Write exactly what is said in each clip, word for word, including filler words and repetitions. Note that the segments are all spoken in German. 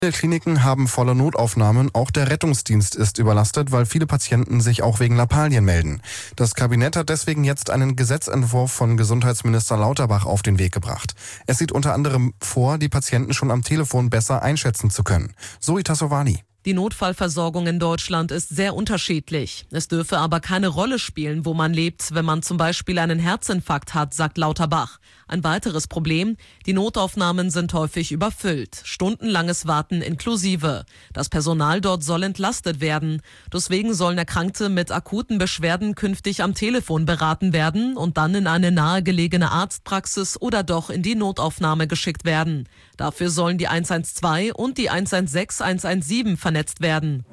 Viele Kliniken haben volle Notaufnahmen, auch der Rettungsdienst ist überlastet, weil viele Patienten sich auch wegen Lappalien melden. Das Kabinett hat deswegen jetzt einen Gesetzentwurf von Gesundheitsminister Lauterbach auf den Weg gebracht. Es sieht unter anderem vor, die Patienten schon am Telefon besser einschätzen zu können. Zoe Tassovani. Die Notfallversorgung in Deutschland ist sehr unterschiedlich. Es dürfe aber keine Rolle spielen, wo man lebt, wenn man zum Beispiel einen Herzinfarkt hat, sagt Lauterbach. Ein weiteres Problem: Die Notaufnahmen sind häufig überfüllt. Stundenlanges Warten inklusive. Das Personal dort soll entlastet werden. Deswegen sollen Erkrankte mit akuten Beschwerden künftig am Telefon beraten werden und dann in eine nahegelegene Arztpraxis oder doch in die Notaufnahme geschickt werden. Dafür sollen die eins eins zwei und die eins eins sechs eins eins sieben vernetzt werden.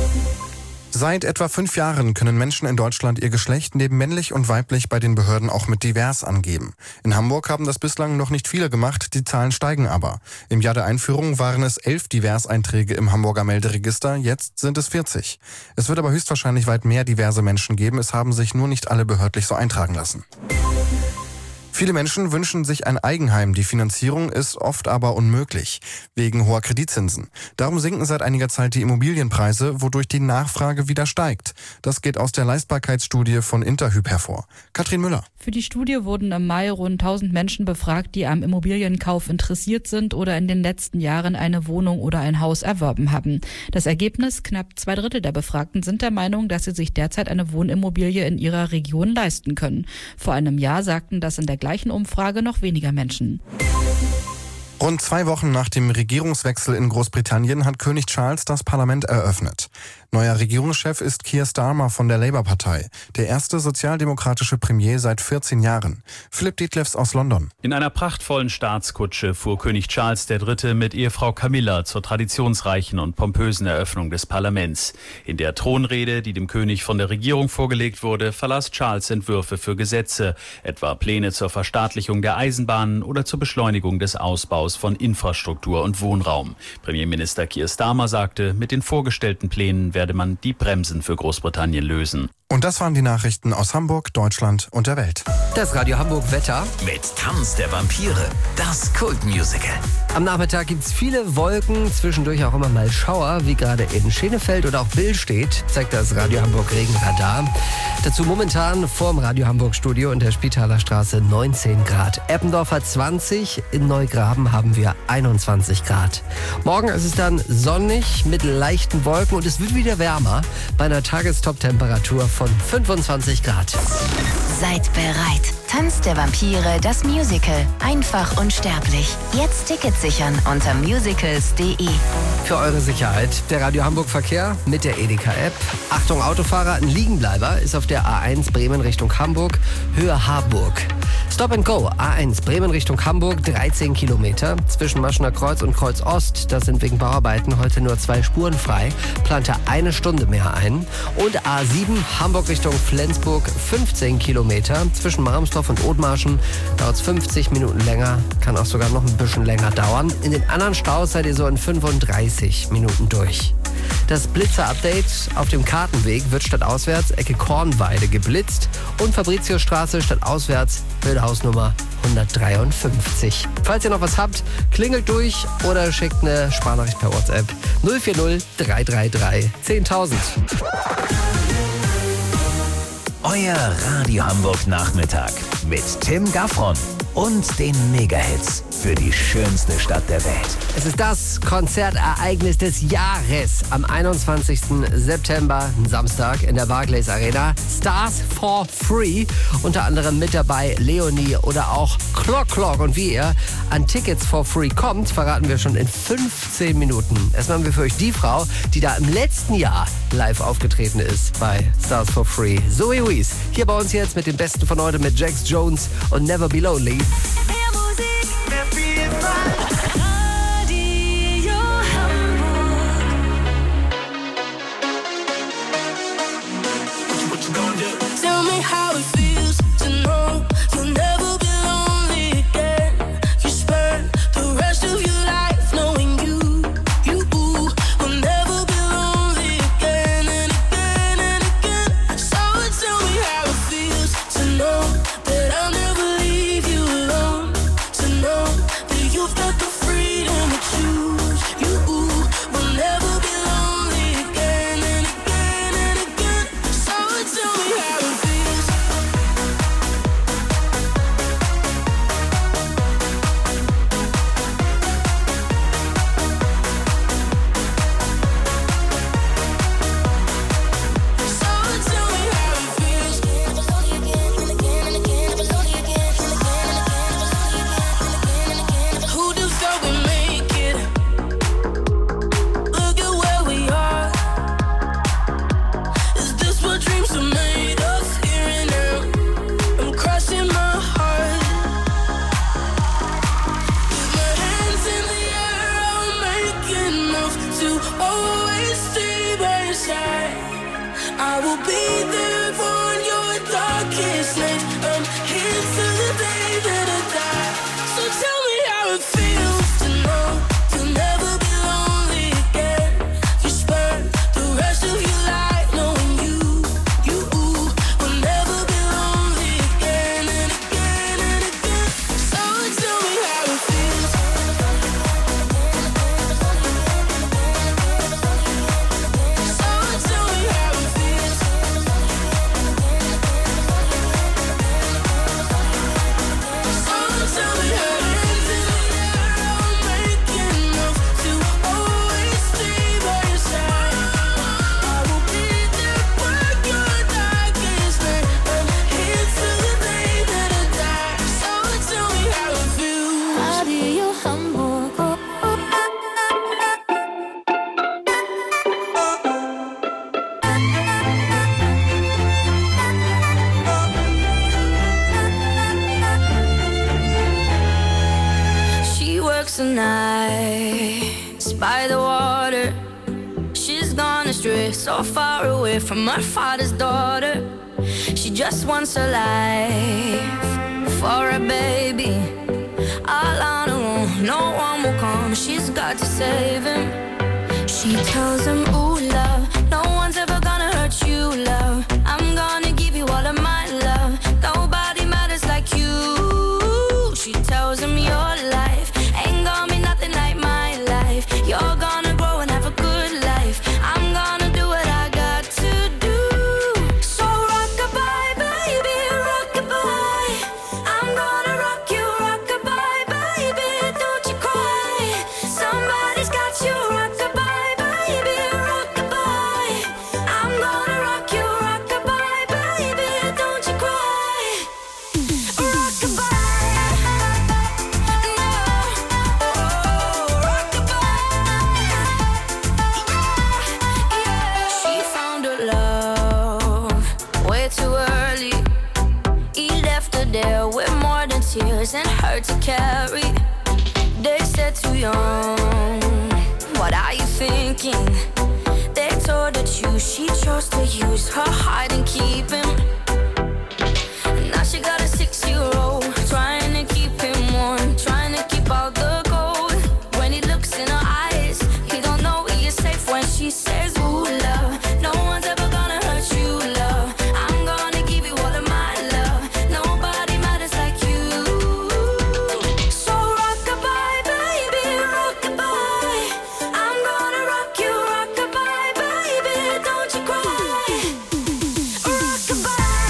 Seit etwa fünf Jahren können Menschen in Deutschland ihr Geschlecht neben männlich und weiblich bei den Behörden auch mit divers angeben. In Hamburg haben das bislang noch nicht viele gemacht, die Zahlen steigen aber. Im Jahr der Einführung waren es elf Divers-Einträge im Hamburger Melderegister, jetzt sind es vierzig. Es wird aber höchstwahrscheinlich weit mehr diverse Menschen geben, es haben sich nur nicht alle behördlich so eintragen lassen. Viele Menschen wünschen sich ein Eigenheim. Die Finanzierung ist oft aber unmöglich, wegen hoher Kreditzinsen. Darum sinken seit einiger Zeit die Immobilienpreise, wodurch die Nachfrage wieder steigt. Das geht aus der Leistbarkeitsstudie von Interhyp hervor. Katrin Müller. Für die Studie wurden im Mai rund tausend Menschen befragt, die am Immobilienkauf interessiert sind oder in den letzten Jahren eine Wohnung oder ein Haus erworben haben. Das Ergebnis: Knapp zwei Drittel der Befragten sind der Meinung, dass sie sich derzeit eine Wohnimmobilie in ihrer Region leisten können. Vor einem Jahr sagten das in der gleichen Umfrage noch weniger Menschen. Rund zwei Wochen nach dem Regierungswechsel in Großbritannien hat König Charles das Parlament eröffnet. Neuer Regierungschef ist Keir Starmer von der Labour-Partei, der erste sozialdemokratische Premier seit vierzehn Jahren. Philipp Detlefs aus London. In einer prachtvollen Staatskutsche fuhr König Charles der Dritte mit Ehefrau Camilla zur traditionsreichen und pompösen Eröffnung des Parlaments. In der Thronrede, die dem König von der Regierung vorgelegt wurde, verlas Charles Entwürfe für Gesetze, etwa Pläne zur Verstaatlichung der Eisenbahnen oder zur Beschleunigung des Ausbaus von Infrastruktur und Wohnraum. Premierminister Keir Starmer sagte, mit den vorgestellten Plänen werde man die Bremsen für Großbritannien lösen. Und das waren die Nachrichten aus Hamburg, Deutschland und der Welt. Das Radio Hamburg Wetter. Mit Tanz der Vampire, das Kultmusical. Am Nachmittag gibt es viele Wolken, zwischendurch auch immer mal Schauer, wie gerade in Schenefeld oder auch Bill steht, zeigt das Radio Hamburg Regenradar. Dazu momentan vorm Radio Hamburg Studio in der Spitaler Straße neunzehn Grad. Eppendorf hat zwanzig, in Neugraben haben wir einundzwanzig Grad. Morgen ist es dann sonnig mit leichten Wolken und es wird wieder wärmer bei einer Tagestop-Temperatur von fünfundzwanzig Grad. Seid bereit. Tanz der Vampire, das Musical. Einfach unsterblich. Jetzt Tickets sichern unter musicals punkt de. Für eure Sicherheit der Radio Hamburg Verkehr mit der Edeka-App. Achtung Autofahrer, ein Liegenbleiber ist auf der A eins Bremen Richtung Hamburg, Höhe Harburg. Stop and Go, A eins Bremen Richtung Hamburg, dreizehn Kilometer. Zwischen Maschener Kreuz und Kreuz Ost, das sind wegen Bauarbeiten heute nur zwei Spuren frei, plante eine Stunde mehr ein. Und A sieben Hamburg Richtung Flensburg, fünfzehn Kilometer. Zwischen Marmsdorf und Othmarschen dauert es fünfzig Minuten länger, kann auch sogar noch ein bisschen länger dauern. In den anderen Staus seid ihr so in fünfunddreißig Minuten durch. Das Blitzer-Update: Auf dem Kartenweg wird stadtauswärts Ecke Kornweide geblitzt und Fabritiusstraße stadtauswärts Bildhausnummer hundertdreiundfünfzig. Falls ihr noch was habt, klingelt durch oder schickt eine Sprachnachricht per WhatsApp null vier null drei drei drei zehntausend. Euer Radio Hamburg Nachmittag mit Tim Gaffron und den Megahits für die schönste Stadt der Welt. Es ist das Konzertereignis des Jahres am einundzwanzigsten September, Samstag, in der Barclays Arena. Stars for Free, unter anderem mit dabei Leonie oder auch Clock Clock. Und wie ihr an Tickets for Free kommt, verraten wir schon in fünfzehn Minuten. Erstmal haben wir für euch die Frau, die da im letzten Jahr live aufgetreten ist bei Stars for Free. Zoe Wees, hier bei uns jetzt mit dem Besten von heute mit Jax Jones und Never Be Lonely. That I'll never leave you alone. always stay by your side. I will be there for your darkest night. I'm here till the day that I die. So tell me how it feels to know you'll never be lonely again. You spend the rest of your life knowing you, you will never be lonely again and again and again. So tell me how it feels. So tell me how it feels. So tell me how it feels. I'm making enough to always stay by your side. I will be there for your darkest night. I'm here till the day that I die. So tell me how it feels. Radio Hamburg. She works the nights by the water. She's gone astray, so far away from her father's daughter. She just wants a life for a baby. All on her own, no one will come. She's got to save him. She tells him, ooh, love, no one's ever gonna hurt you, love. I'm gonna give you all of my love. Nobody matters like you. She tells him your life ain't gonna be nothing like my life. You're gonna grow and have a good life. I'm gonna do what I got to do. So rock-a-bye, baby, rock-a-bye. I'm gonna rock you, rock-a-bye, baby, don't you cry. Somebody's got you, rock-a-bye, baby, rock-a-bye. I'm gonna rock you, rock-a-bye, baby, don't you cry. Rock-a-bye. She found her love way too early. He left her there with more than tears and hurt to carry. They said too young, what are you thinking? They told her choose, she chose to use her heart and keep him. Now she got a six-year-old, trying to keep him warm, trying to keep out the cold. When he looks in her eyes, he don't know he is safe when she says, ooh, love, no one's ever gonna hurt you, love. I'm gonna give you all of my love. Nobody matters like you. So rock-a-bye, baby, rock-a-bye. I'm gonna rock you, rock-a-bye, baby, don't you cry. Rock-a-bye.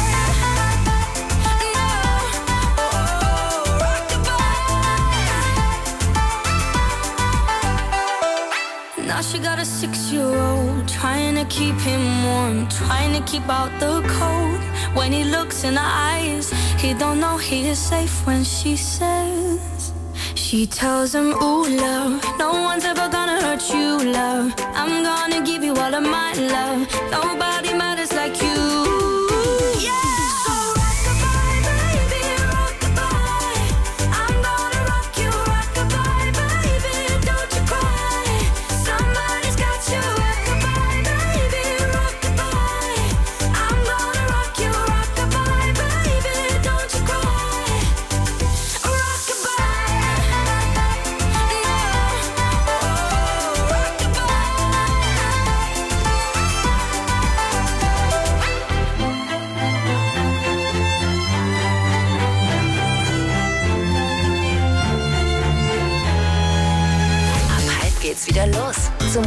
Now she got a six-year-old, trying to keep him warm, trying to keep out the cold. When he looks in her eyes, he don't know he is safe when she says. She tells him, ooh, love, no one's ever gonna hurt you, love. I'm gonna give you all of my love. Nobody